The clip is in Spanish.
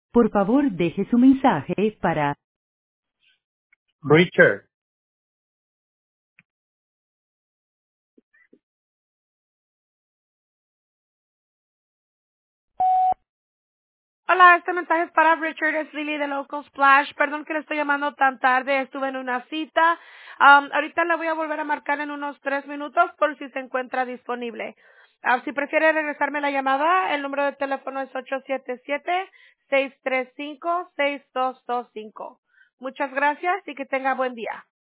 Por favor, deje su mensaje para Richard. Hola, este mensaje es para Richard, es Lily de Local Splash. Perdón que le estoy llamando tan tarde, estuve en una cita. Ahorita le voy a volver a marcar en unos 3 minutos por si se encuentra disponible. Si prefiere regresarme la llamada, el número de teléfono es 877-635-6225. Muchas gracias y que tenga buen día.